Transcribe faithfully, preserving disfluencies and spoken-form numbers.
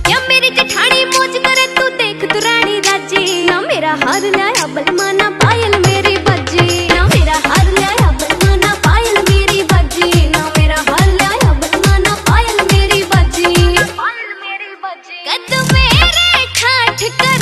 या मेरी जेठानी मौज करे तू देख तू रानी राजी। ना मेरा हार लाया बलमा ना पायल मेरी बजी, ना मेरा हार लाया बलमा ना पायल मेरी बजी, ना मेरा हार लाया बलमा ना पायल मेरी बजी, पायल मेरी बजी। कद मेरे ठाठ कर